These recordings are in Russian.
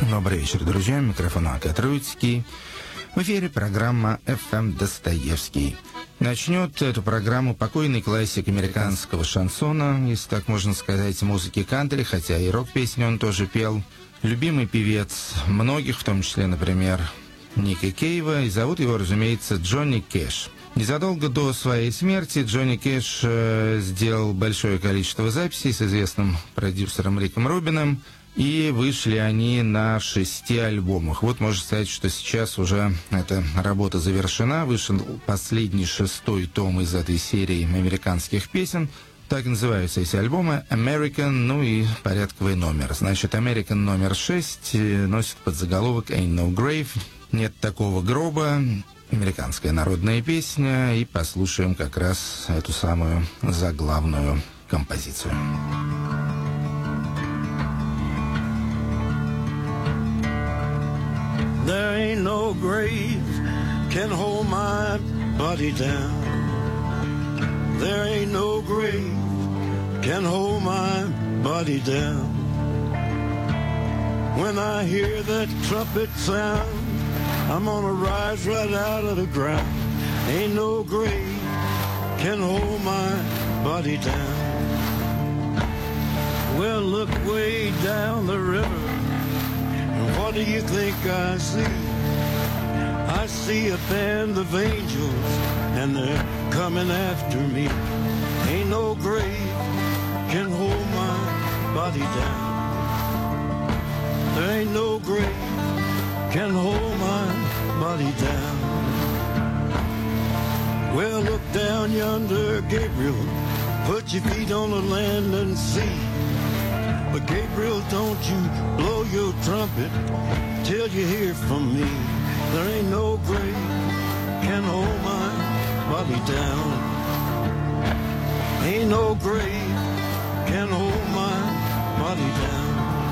Добрый вечер, друзья. Микрофон Акат Руцкий. В эфире программа «ФМ Достоевский». Начнет эту программу покойный классик американского шансона, если так можно сказать, музыки кантри, хотя и рок-песни он тоже пел. Любимый певец многих, в том числе, например, Ника Кейва, и зовут его, разумеется, Джонни Кэш. Незадолго до своей смерти Джонни Кэш сделал большое количество записей с известным продюсером Риком Рубином, и вышли они на 6 альбомах. Вот можно сказать, что сейчас уже эта работа завершена. Вышел последний 6-й том из этой серии американских песен. Так и называются эти альбомы. American, ну и порядковый номер. Значит, American номер 6 носит подзаголовок Ain't No Grave. Нет такого гроба. Американская народная песня. И послушаем как раз эту самую заглавную композицию. There ain't no grave can hold my body down. There ain't no grave can hold my body down. When I hear that trumpet sound, I'm gonna rise right out of the ground. Ain't no grave can hold my body down. Well, look way down the river. What do you think I see? I see a band of angels, and they're coming after me. Ain't no grave can hold my body down. There ain't no grave can hold my body down. Well, look down yonder, Gabriel. Put your feet on the land and see. But Gabriel, don't you blow your trumpet till you hear from me. There ain't no grave can hold my body down. Ain't no grave can hold my body down.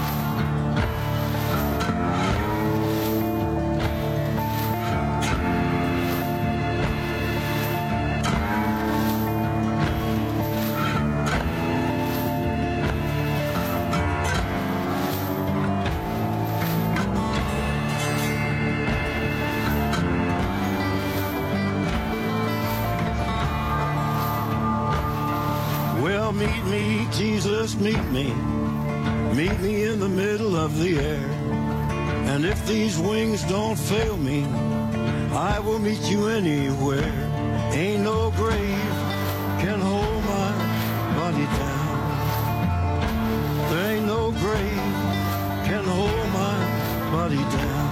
Meet me, Jesus, meet me. Meet me in the middle of the air. And if these wings don't fail me, I will meet you anywhere. Ain't no grave can hold my body down. There ain't no grave can hold my body down.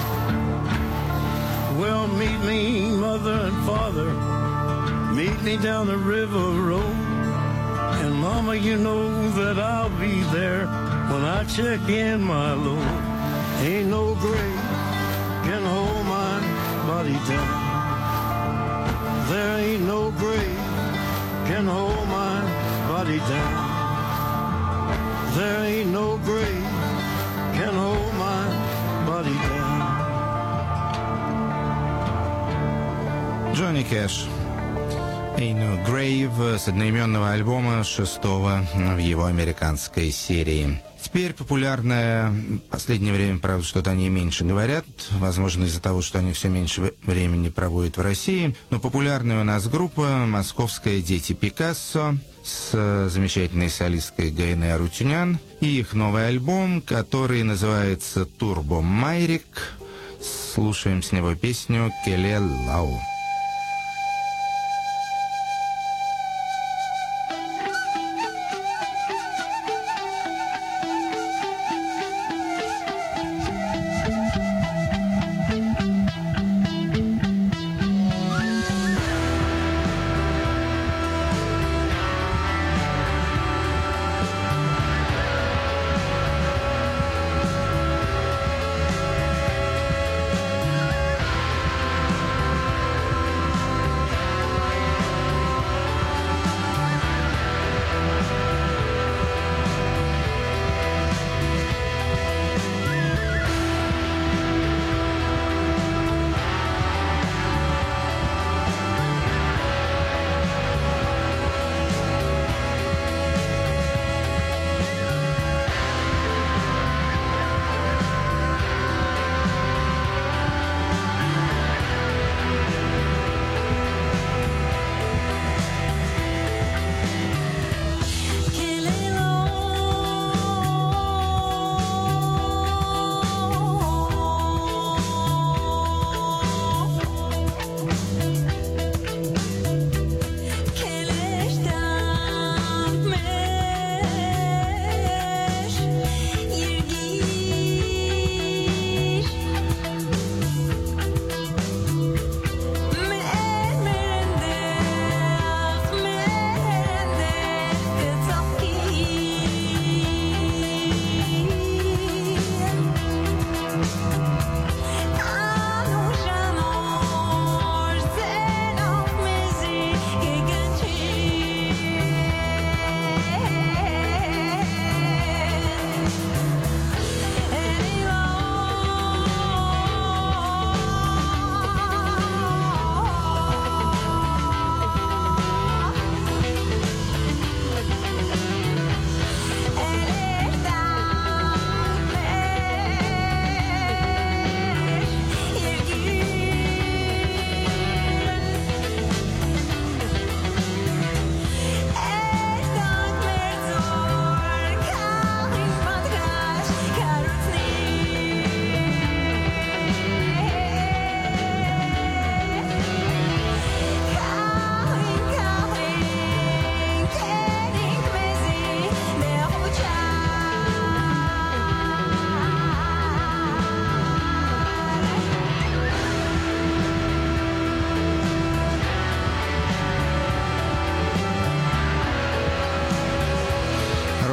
Well, meet me, mother and father. Meet me down the river road. And mama, you know that I'll be there when I check in my load. Ain't no grave can hold my body down. There ain't no grave can hold my body down. There ain't no grave can hold my body down. Джонни Кэш. Ain't No Grave с одноименного альбома 6-го в его американской серии. Теперь популярная, в последнее время, правда, что-то они меньше говорят, возможно, из-за того, что они все меньше времени проводят в России, но популярная у нас группа «Московская Дети Пикассо» с замечательной солисткой Гайне Арутюнян и их новый альбом, который называется «Турбо Майрик». Слушаем с него песню «Келе Лау».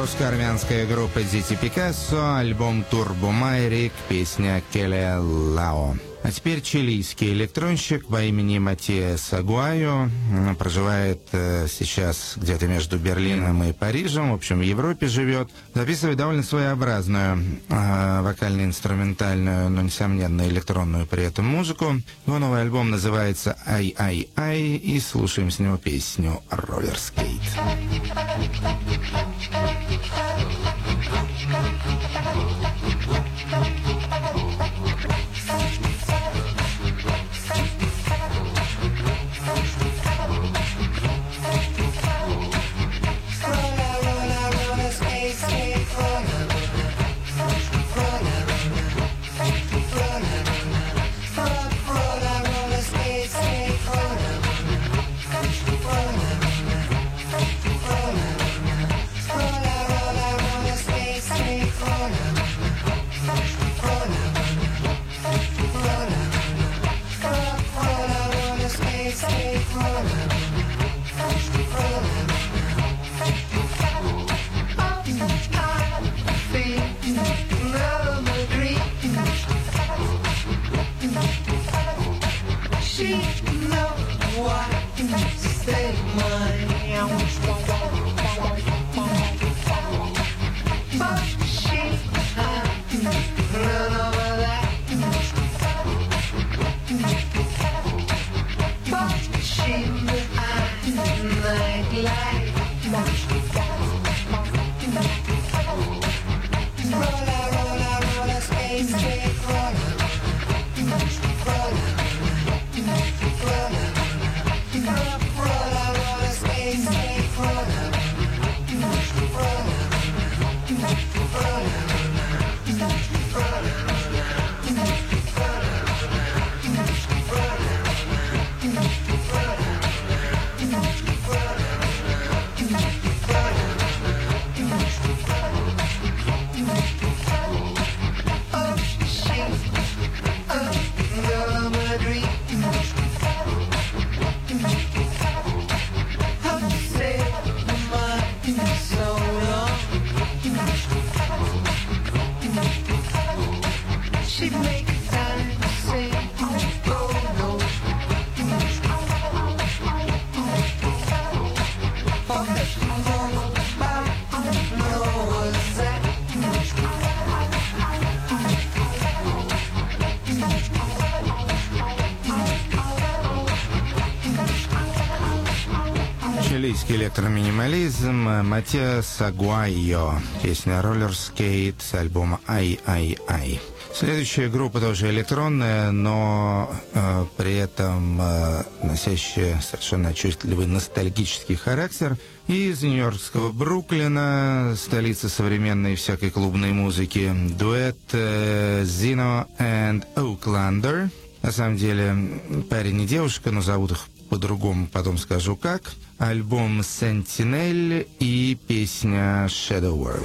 белорусско-армянская группа Дети Пикассо, альбом Turbo Myrick, песня Келе Лао. А теперь чилийский электронщик по имени Матиас Агуайо. Проживает сейчас где-то между Берлином и Парижем, в общем, в Европе живет. Записывает довольно своеобразную вокально-инструментальную, но, несомненно, электронную при этом музыку. Его новый альбом называется «Ай-Ай-Ай», и слушаем с него песню «Роллерскейт». Чилийский электроминимализм, Матиас Агуайо, песня «Роллерскейт» с альбома «Ай-Ай-Ай». Следующая группа тоже электронная, но при этом носящая совершенно отчетливый ностальгический характер. Из нью-йоркского Бруклина, столицы современной всякой клубной музыки, дуэт Zino and Oaklander. На самом деле парень и девушка, но зовут их по-другому, потом скажу как. Альбом «Sentinel» и песня «Shadow World».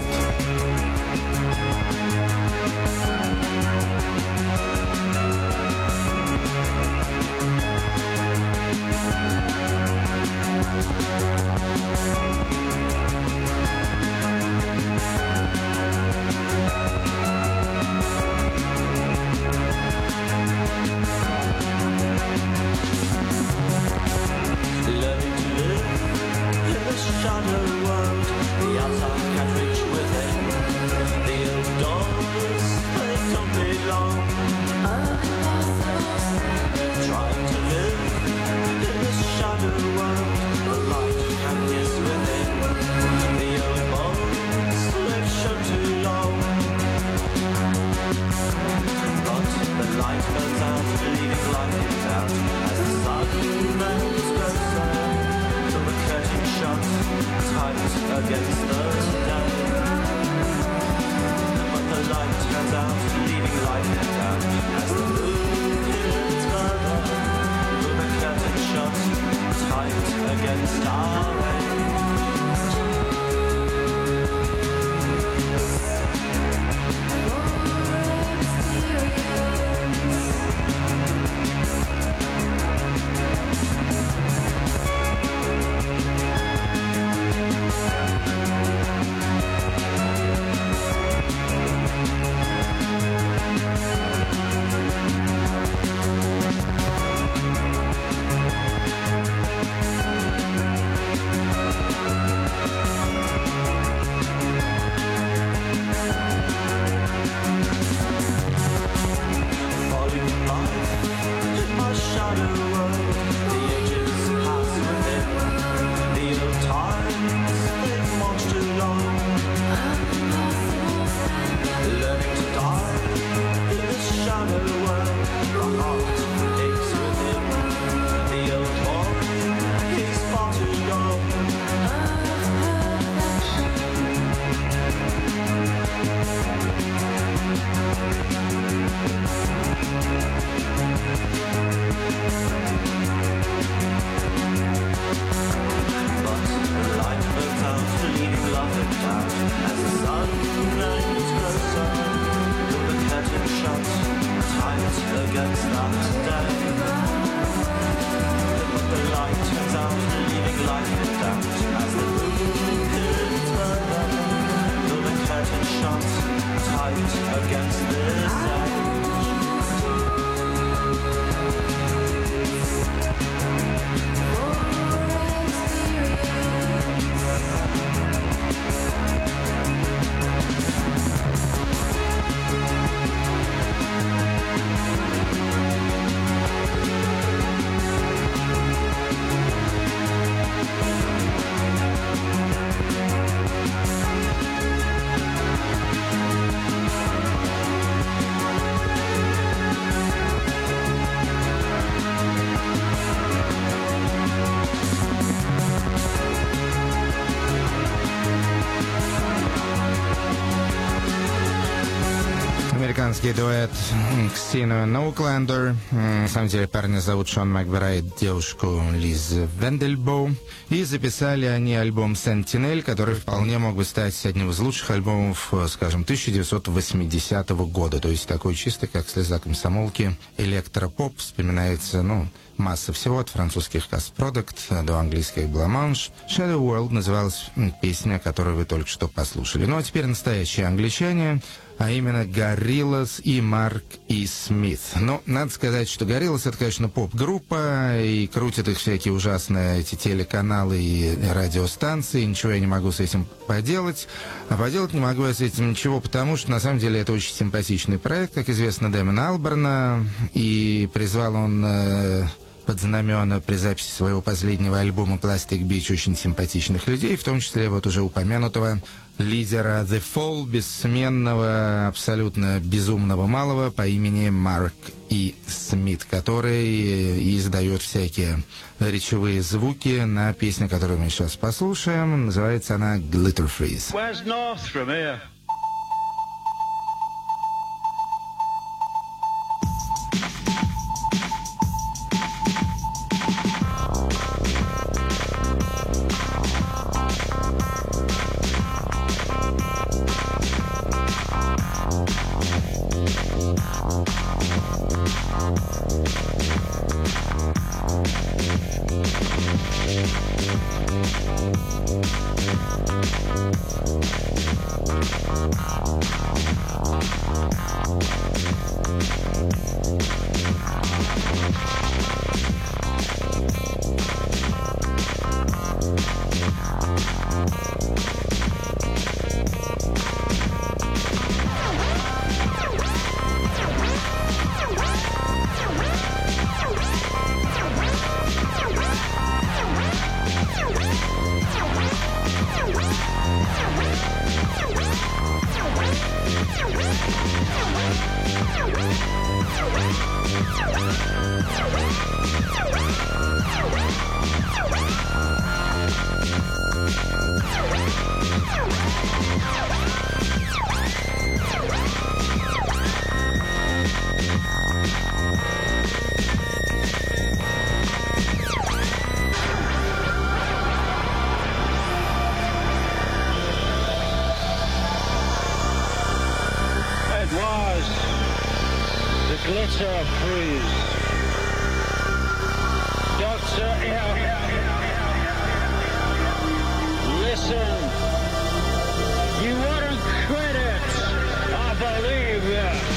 американский дуэт Ксину Ноуклендер. На самом деле парня зовут Шон Макбрайт, девушку Лиз Вендельбоу. И записали они альбом «Сентинель», который вполне мог бы стать одним из лучших альбомов, скажем, 1980 года. То есть такой чистый, как «Слеза комсомолки», электропоп. Вспоминается, масса всего, от французских Cast Product до английских Blancmange. Shadow World называлась песня, которую вы только что послушали. Ну а теперь настоящие англичане, а именно Gorillaz и Марк и Смит. Надо сказать, что Gorillaz — это, конечно, поп-группа, и крутят их всякие ужасные эти телеканалы и радиостанции. Ничего я не могу с этим поделать. А поделать не могу я с этим ничего, потому что, на самом деле, это очень симпатичный проект, как известно, Дэмона Алберна, и призвал он под знамена при записи своего последнего альбома «Plastic Beach» очень симпатичных людей, в том числе вот уже упомянутого лидера The Fall, бессменного, абсолютно безумного малого по имени Марк И. Смит, который издает всякие речевые звуки на песне, которую мы сейчас послушаем. Называется она «Glitter Freeze». Where's north from here? Glitter Freeze. Dr. M. Listen, you wouldn't credit, I believe you.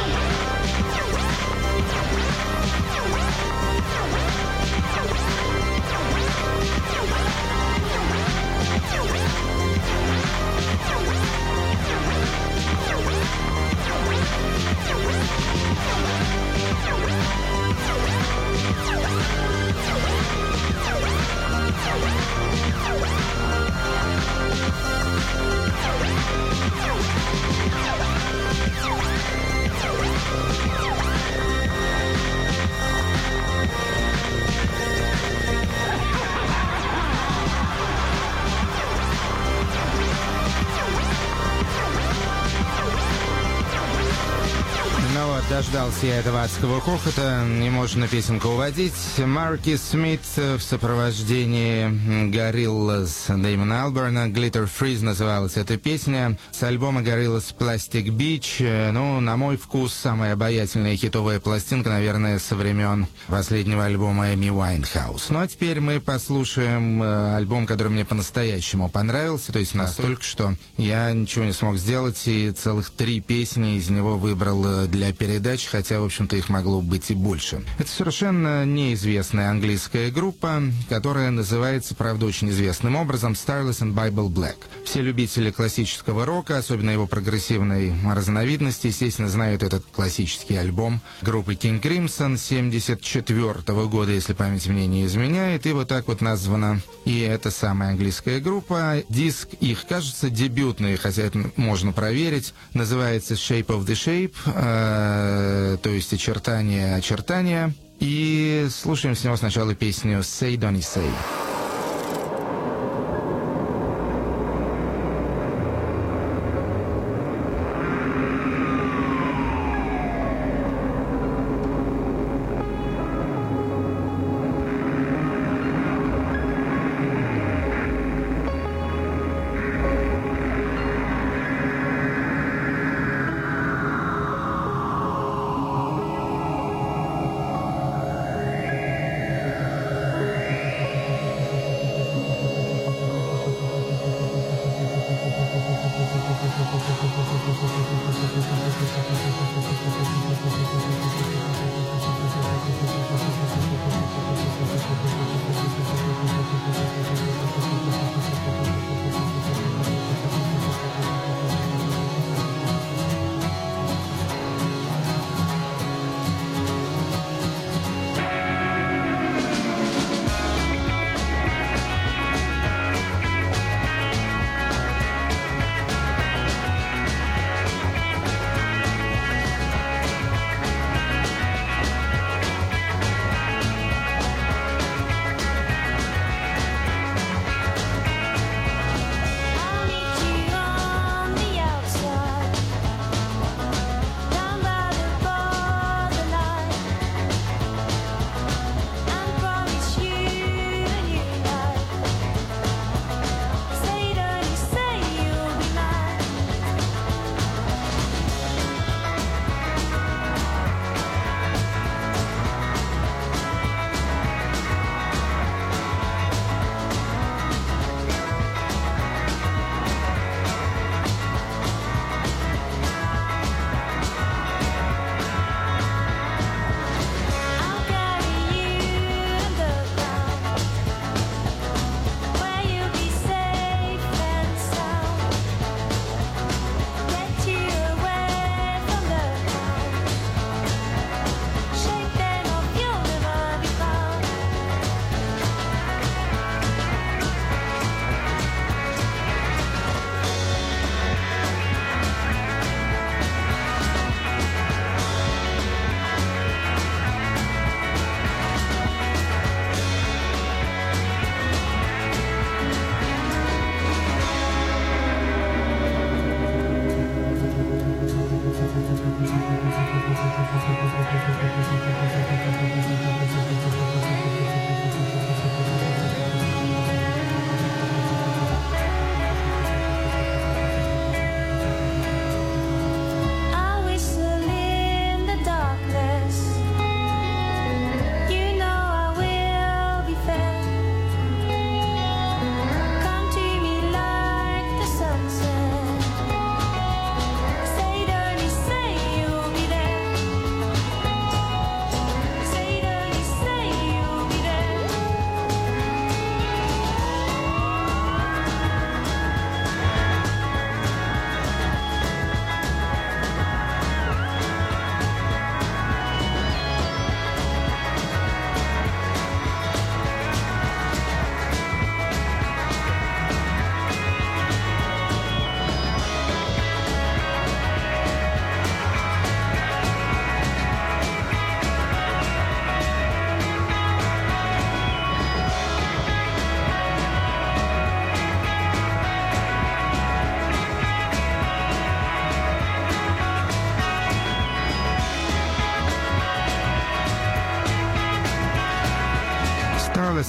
Дождался я этого адского хохота, и можно песенку уводить. Марки Смит в сопровождении Gorillaz Дэймона Алберна. Glitter Freeze называлась эта песня. С альбома Gorillaz Plastic Beach. На мой вкус, самая обаятельная хитовая пластинка, наверное, со времен последнего альбома Эми Уайнхаус. А теперь мы послушаем альбом, который мне по-настоящему понравился. То есть настолько, что я ничего не смог сделать, и целых 3 песни из него выбрал для передачи, хотя, в общем-то, их могло быть и больше. Это совершенно неизвестная английская группа, которая называется, правда, очень известным образом Starless and Bible Black. Все любители классического рока, особенно его прогрессивной разновидности, естественно, знают этот классический альбом группы King Crimson 1974 года, если память мне не изменяет, и вот так вот названа и эта самая английская группа. Диск их, кажется, дебютный, хотя это можно проверить, называется Shape of the Shape, то есть очертания. И слушаем с него сначала песню «Say, Don't Say».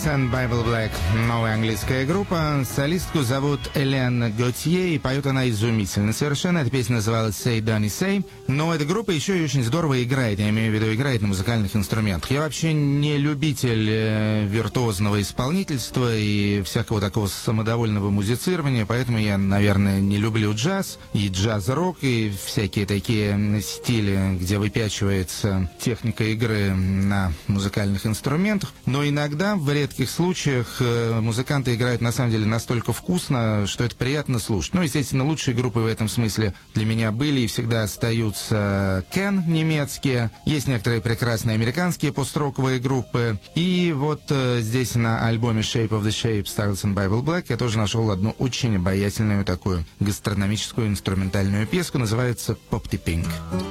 Stars and Bible Black. Новая английская группа. Солистку зовут Элен Готье, и поет она изумительно совершенно. Эта песня называлась «Say, Donny, Say». Но эта группа еще и очень здорово играет. Я имею в виду, играет на музыкальных инструментах. Я вообще не любитель виртуозного исполнительства и всякого такого самодовольного музицирования, поэтому я, наверное, не люблю джаз и джаз-рок, и всякие такие стили, где выпячивается техника игры на музыкальных инструментах. Но иногда, в редких случаях, музыканты играют на самом деле настолько вкусно, что это приятно слушать. Ну, естественно, лучшие группы в этом смысле для меня были и всегда остаются Кен немецкие. Есть некоторые прекрасные американские пост-роковые группы. И вот здесь на альбоме Shape of the Shape Stars and Bible Black я тоже нашел одну очень обаятельную такую гастрономическую инструментальную песку. Называется «Popty Pink».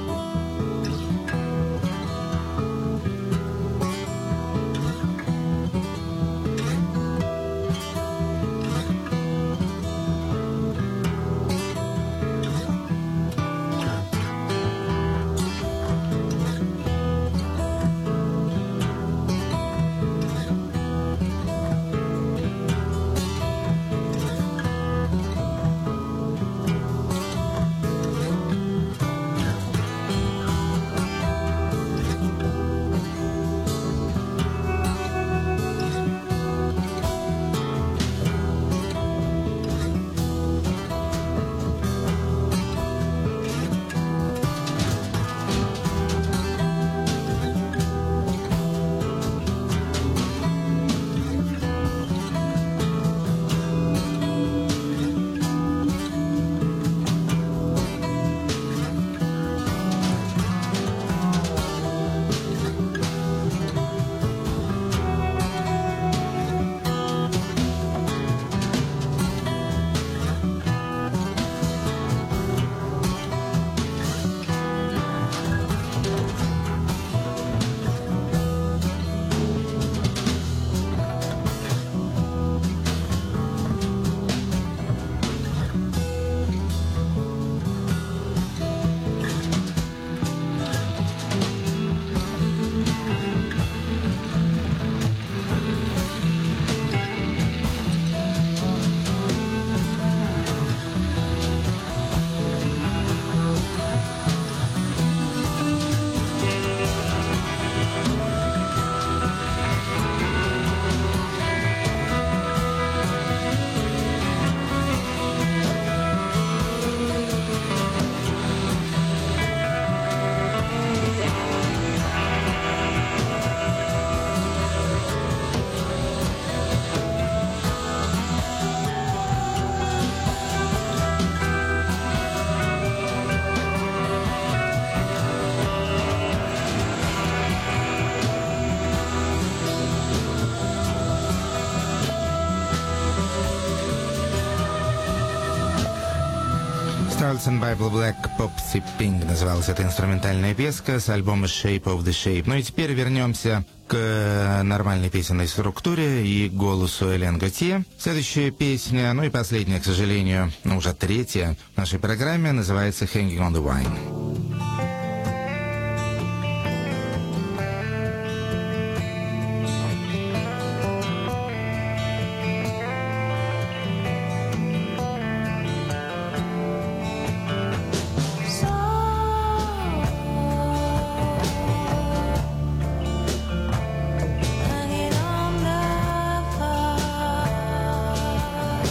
Stars and Bible Black, Popty Pink называлась эта инструментальная песка с альбома Shape of the Shape. Ну и теперь вернемся к нормальной песенной структуре и голосу Элен Готье. Следующая песня, ну и последняя, к сожалению, уже третья в нашей программе, называется Hanging on the Vine.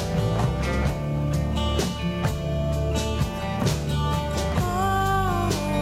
Oh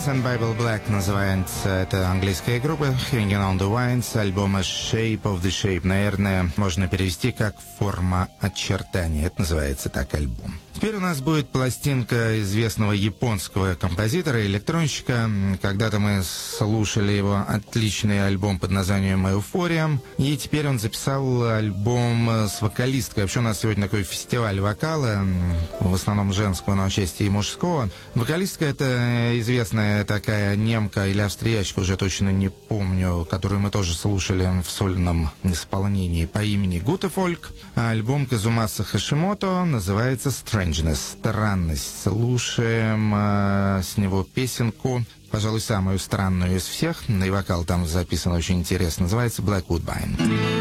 Whites and Bible Black называется эта английская группа. Hanging on the Vines, альбома Shape of the Shape. Наверное, можно перевести как «Форма очертания». Это называется так альбом. Теперь у нас будет пластинка известного японского композитора, электронщика. Когда-то мы слушали его отличный альбом под названием «Эуфория». И теперь он записал альбом с вокалисткой. Вообще у нас сегодня такой фестиваль вокала, в основном женского, но отчасти и мужского. Вокалистка — это известная такая немка или австриячка, уже точно не помню, которую мы тоже слушали в сольном исполнении по имени Гутефольк. Альбом Казумаса Хашимото называется «Strangeness». Странность. Слушаем с него песенку, пожалуй, самую странную из всех. И вокал там записан очень интересно. Называется «Black Woodbine».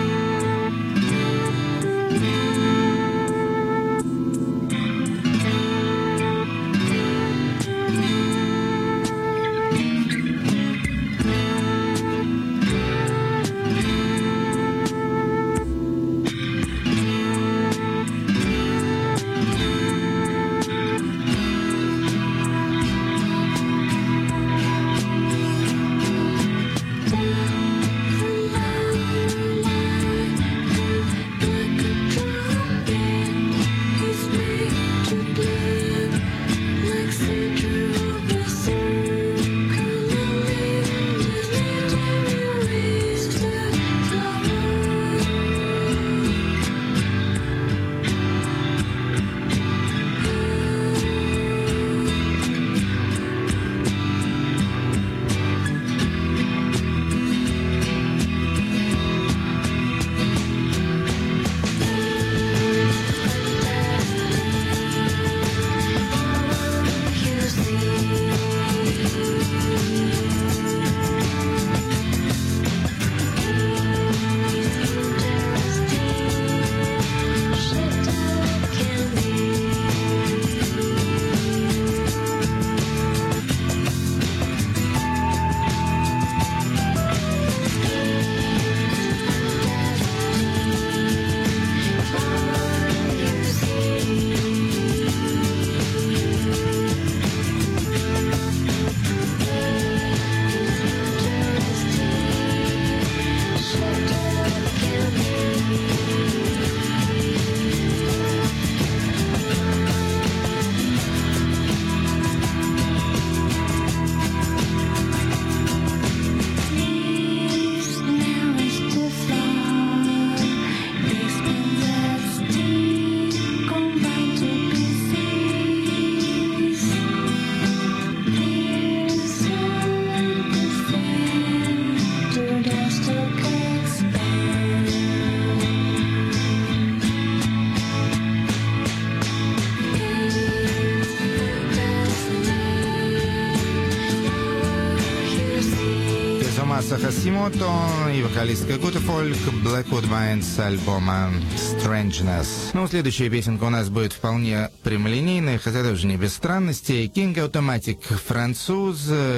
Хасимото и вокалистка Гутефольк, Black Woodbine с альбома Strangeness. Ну, следующая песенка у нас будет вполне прямолинейная, хотя тоже не без странностей. King Automatic, француз,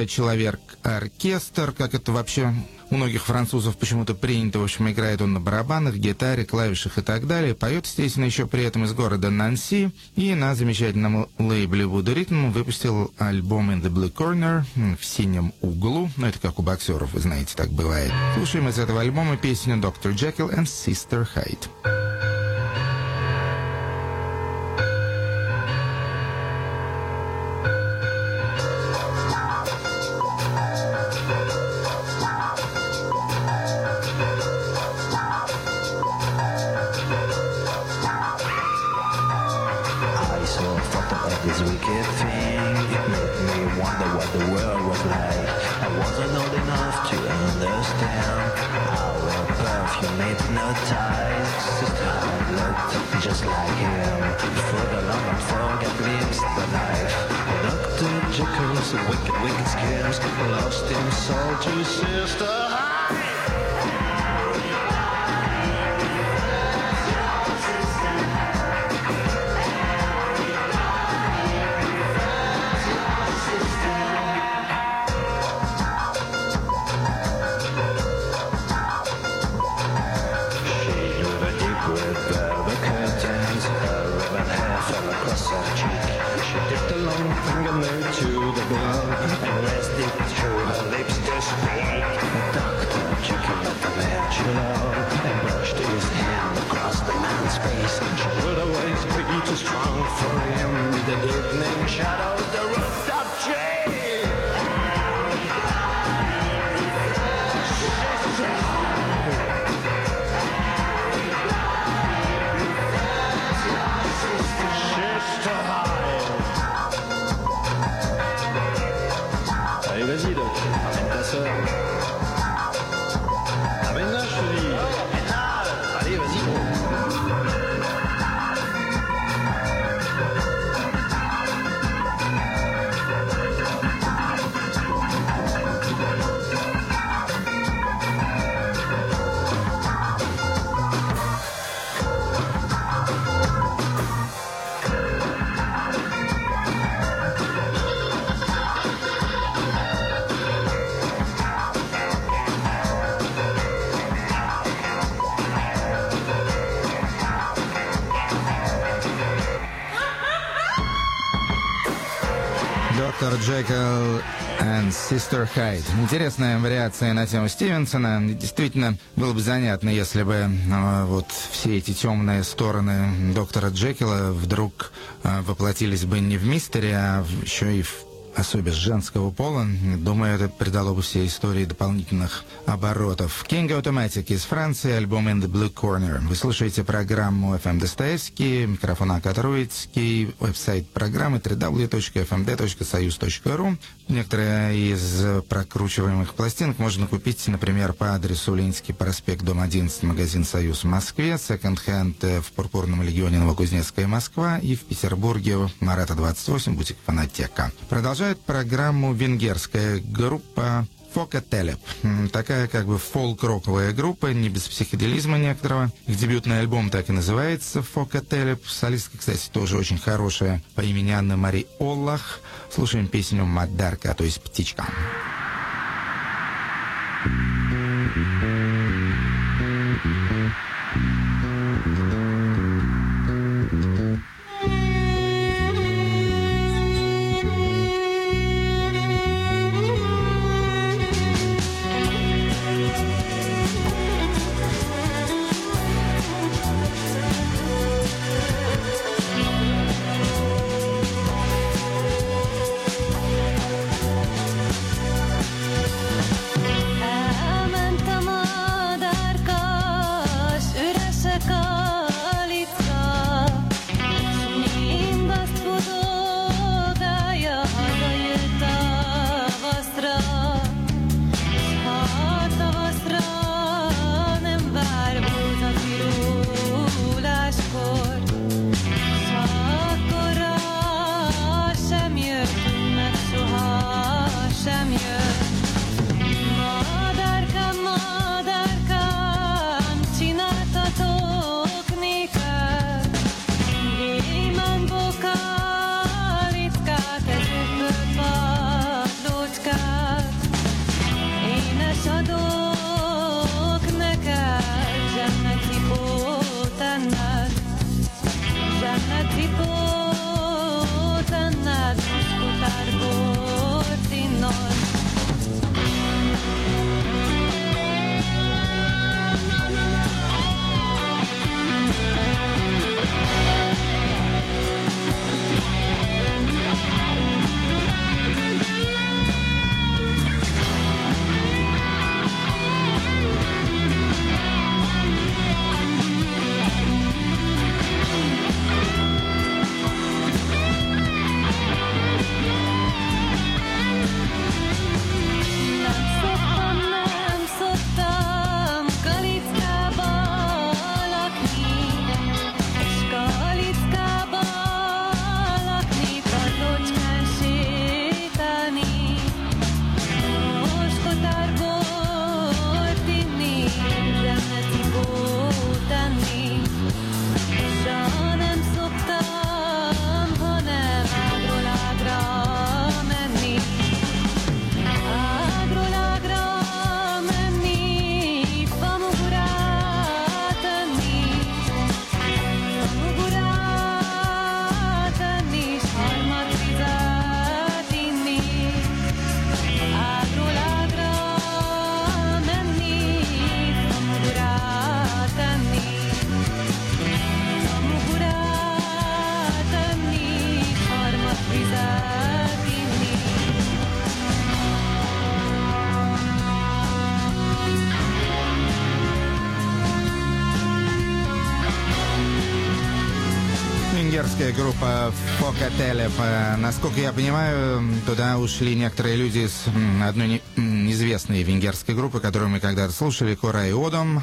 человек-оркестр, как это вообще у многих французов почему-то принято. В общем, играет он на барабанах, гитаре, клавишах и так далее. Поет, естественно, еще при этом из города Нанси. И на замечательном лейбле Voodoo Rhythm выпустил альбом In the Blue Corner, в синем углу. Ну, это как у боксеров, вы знаете, так бывает. Слушаем из этого альбома песню Dr. Jekyll and Sister Hyde. This wicked thing, it made me wonder what the world was like. I wasn't old enough to understand how a perfume hypnotized. Sister had looked just like him. For the long unforgettable the life. Dr. Jekyll's wicked, wicked schemes lost him soul to Sister Hyde. She dipped a long fingernail to the blood and rested Доктор Джекил и Сестер Хайд. Интересная вариация на тему Стивенсона. Действительно, было бы занятно, если бы вот все эти темные стороны доктора Джекила вдруг воплотились бы не в мистере, а еще и в особе женского пола. Думаю, это придало бы всей истории дополнительных оборотов. King Automatic из Франции, альбом In the Blue Corner. Вы слушаете программу FM Достоевский, микрофон Акатруицкий, веб-сайт программы www.fmd.soyuz.ru. Некоторые из прокручиваемых пластинок можно купить, например, по адресу Ленинский проспект, дом 11, магазин «Союз» в Москве, секонд-хенд в Пурпурном легионе Новокузнецкая, Москва, и в Петербурге Марата 28, бутик «Фонотека». Продолжает программу венгерская группа Фокателеп. Такая как бы фолк-роковая группа, не без психоделизма некоторого. Их дебютный альбом так и называется Фокателеп. Солистка, кстати, тоже очень хорошая, по имени Анна-Мари Оллах. Слушаем песню «Мадарка», то есть «Птичка». Венгерская группа Фокателеп. Насколько я понимаю, туда ушли некоторые люди с одной неизвестной венгерской группы, которую мы когда-то слушали, Кора и Одом.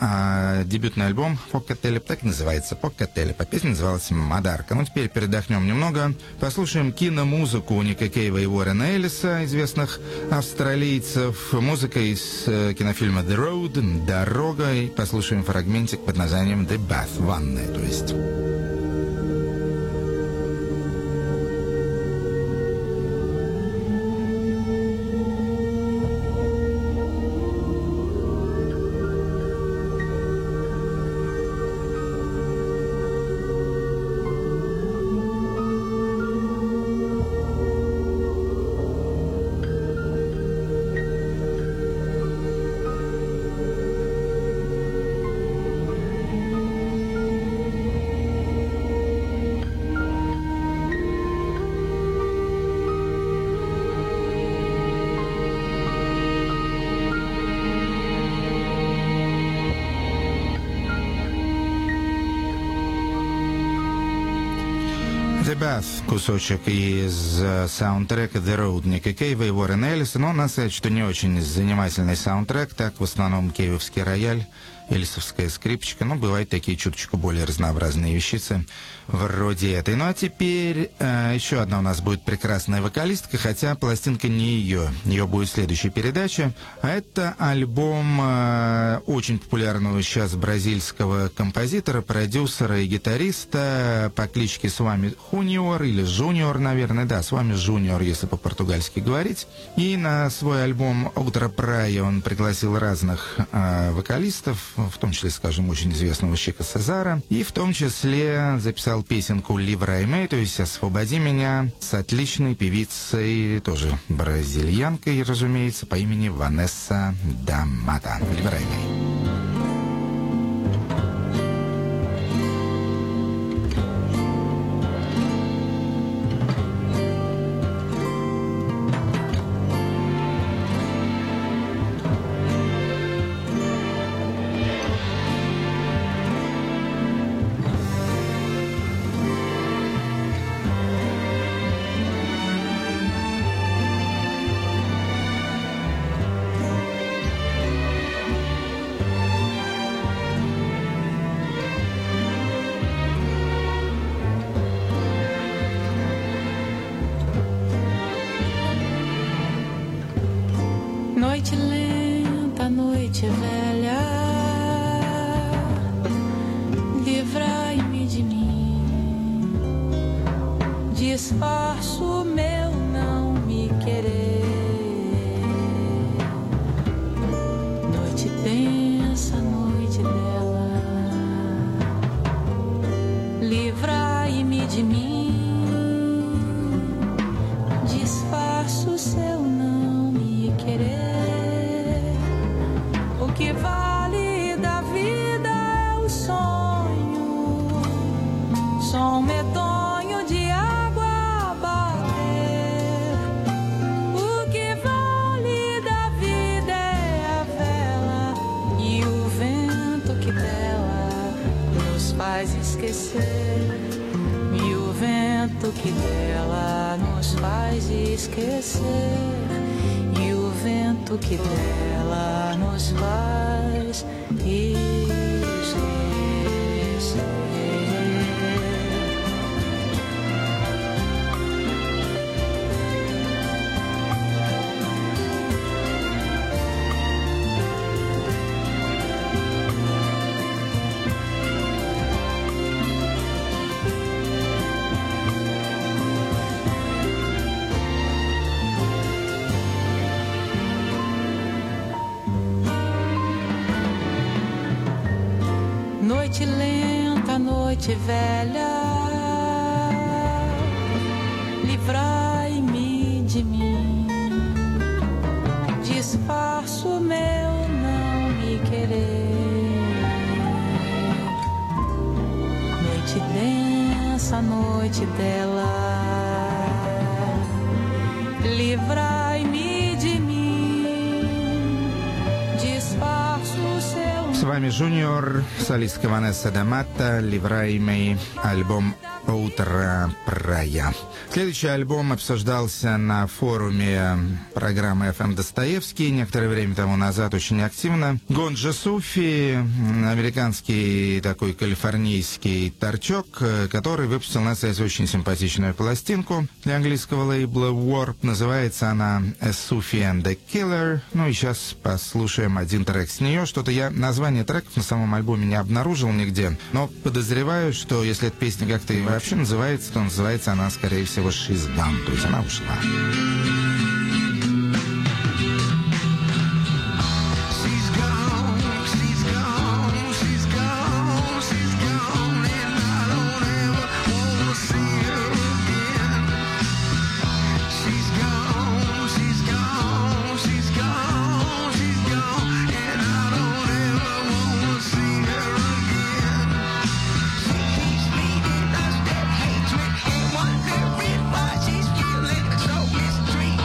Дебютный альбом Фокателеп так и называется, Фокателеп. А песня называлась «Мадарка». Ну, теперь передохнем немного. Послушаем киномузыку Ника Кейва и Уоррена Эллиса, известных австралийцев. Музыка из кинофильма «The Road», «Дорога». И послушаем фрагментик под названием «The Bath», «Ванная», то есть. The Bath, кусочек из саундтрека The Road Ника Кейва и Уоррена Эллиса, но надо сказать, что не очень занимательный саундтрек, так в основном кейвовский рояль, эллисовская скрипочка, но бывают такие чуточку более разнообразные вещицы вроде этой. Ну а теперь еще одна у нас будет прекрасная вокалистка, хотя пластинка не ее, ее будет следующая передача, а это альбом очень популярного сейчас бразильского композитора, продюсера и гитариста по кличке Свами Хуниор, или Жуниор, наверное, да, Свами Жуниор, если по-португальски говорить. И на свой альбом «Утро Прая» он пригласил разных вокалистов, в том числе, скажем, очень известного Чика Сезара, и в том числе записал песенку «Livrai-me», то есть «Освободи меня», с отличной певицей, тоже бразильянкой, разумеется, по имени Ванесса да Мата. «Livrai-me». Noite lenta, noite velha, livrai-me de mim, disfarço meu não me querer. Noite densa, noite dela, livrai-me de mim, disfarço seu não me querer. O que vale da vida é o sonho, som medonho de água a bater. O que vale da vida é a vela e o vento que dela nos faz esquecer. E o vento que dela nos faz esquecer. E o vento que dela nos faz esquecer. Noite lenta, noite velha, livrai-me de mim, disfarço meu não me querer. Noite densa, noite dela, livrai-me de mim, disfarço seu. С вами Жуниор, солистка Ванесса да Мата, «Livrai-me», альбом «Утро Прая». Следующий альбом обсуждался на форуме программы FM Достоевский некоторое время тому назад очень активно. Гонджа Суфи, американский такой калифорнийский торчок, который выпустил на связь очень симпатичную пластинку для английского лейбла Warp. Называется она «A Sufi and the Killer». Ну и сейчас послушаем один трек с нее. Что-то я название треков на самом альбоме не обнаружил нигде, но подозреваю, что если эта песня как-то и вообще называется, то называется она, скорее всего, «She's Done», то есть она ушла. Wondering why she's feeling so mystery.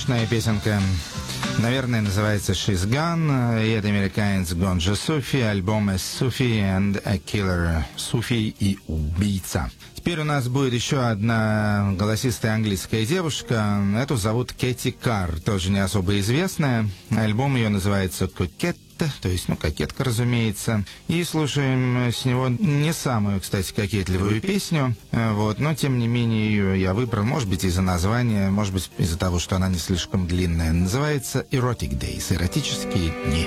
смешная песенка. Наверное, называется «She's Gone». И это американец Гонжа Суфи. Альбом «Суфи and a Killer». Суфи и убийца. Теперь у нас будет еще одна голосистая английская девушка. Эту зовут Кэти Карр, тоже не особо известная. Альбом ее называется «Кокет», то есть, кокетка, разумеется. И слушаем с него не самую, кстати, кокетливую песню, но, тем не менее, ее я выбрал, может быть, из-за названия, может быть, из-за того, что она не слишком длинная. Называется «Erotic Days», эротические дни.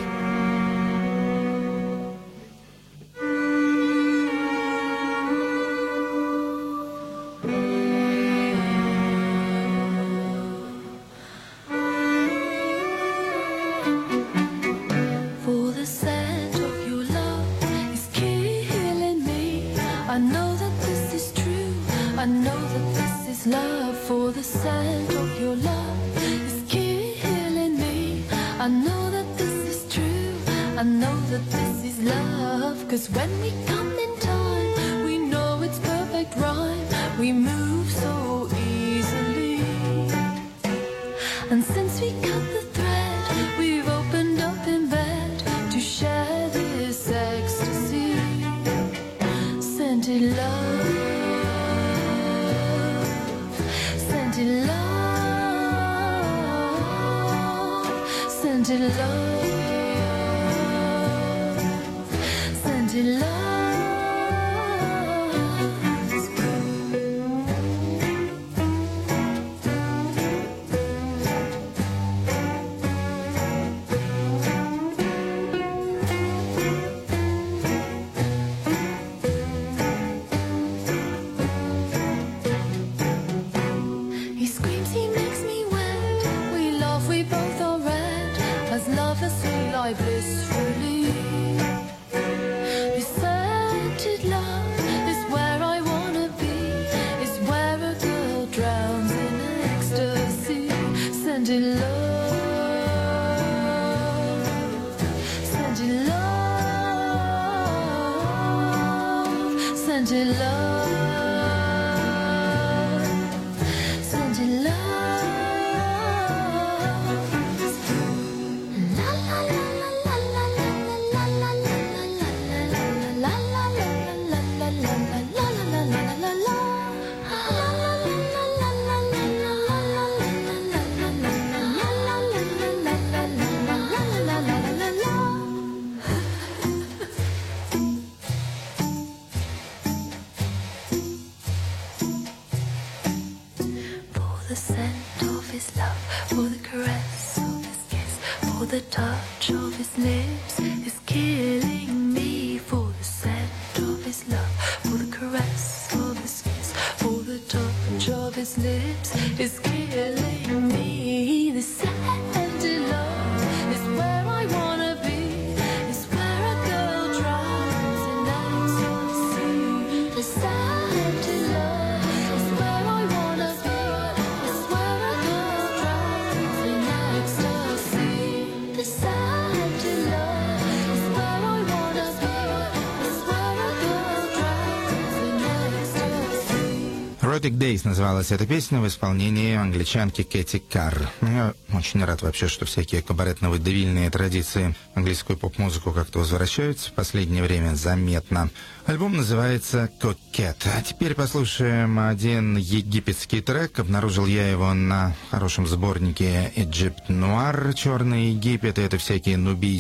«Erotic Days» называлась эта песня в исполнении англичанки Кэти Карр. Я очень рад вообще, что всякие кабаретно-водевильные традиции английскую поп-музыку как-то возвращаются в последнее время заметно. Альбом называется «Кокет». А теперь послушаем один египетский трек. Обнаружил я его на хорошем сборнике «Egypt Noir», «Черный Египет». Это всякие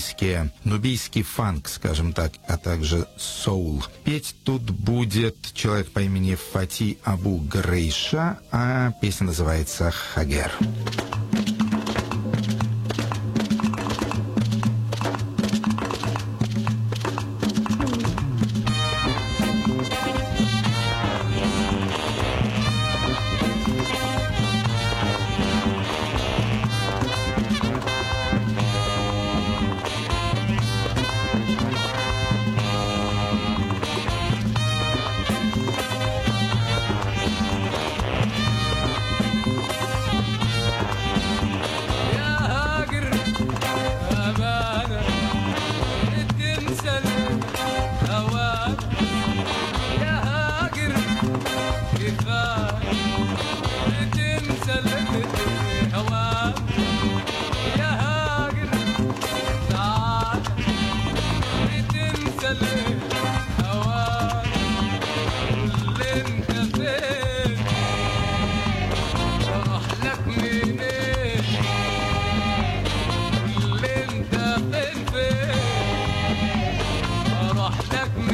нубийский фанк, скажем так, а также соул. Петь тут будет человек по имени Фати Абу Грейша, а песня называется «Хагер».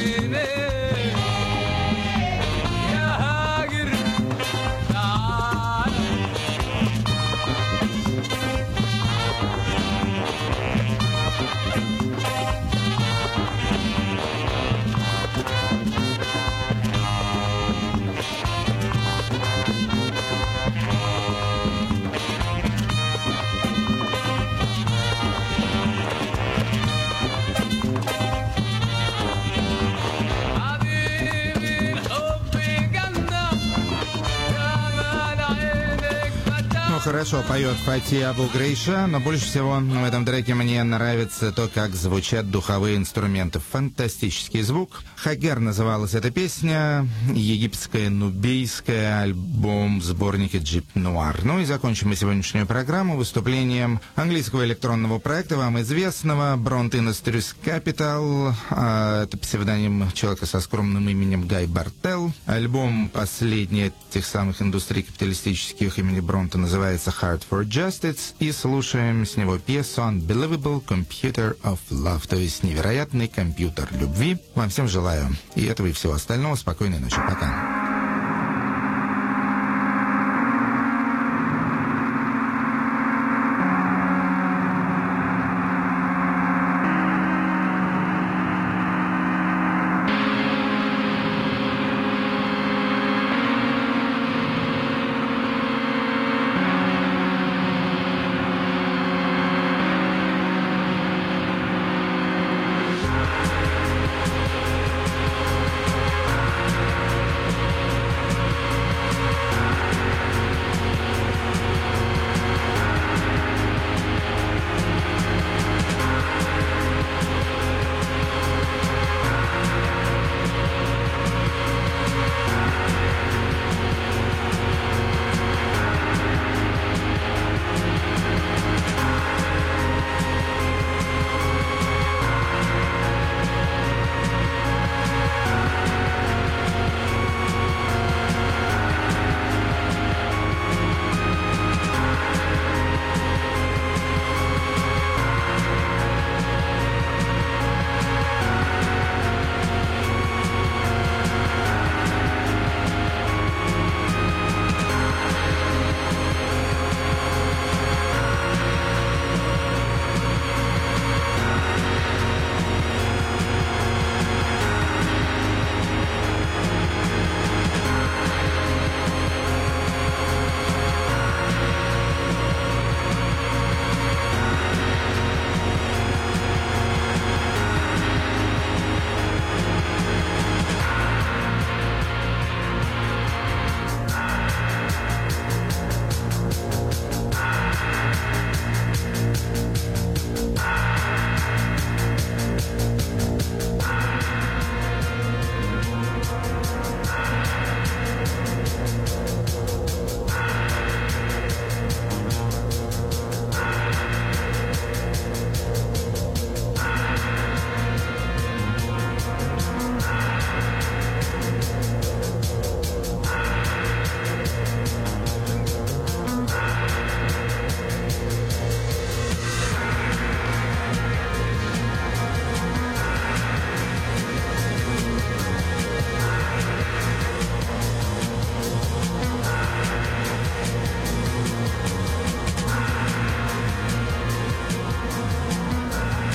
Хорошо поет Фати Абу Грейша, но больше всего в этом треке мне нравится то, как звучат духовые инструменты. Фантастический звук. Хагер называлась эта песня, египетская, нубийская, альбом в сборнике Джип Нуар. Ну и закончим мы сегодняшнюю программу выступлением английского электронного проекта, вам известного, Bront Industries Capital. Это псевдоним человека со скромным именем Гай Бартел. Альбом последний этих самых индустрий капиталистических имени Бронта называется Hard for Justice, и слушаем с него пьесу Unbelievable Computer of Love, то есть невероятный компьютер любви. Вам всем желаю и этого, и всего остального. Спокойной ночи. Пока.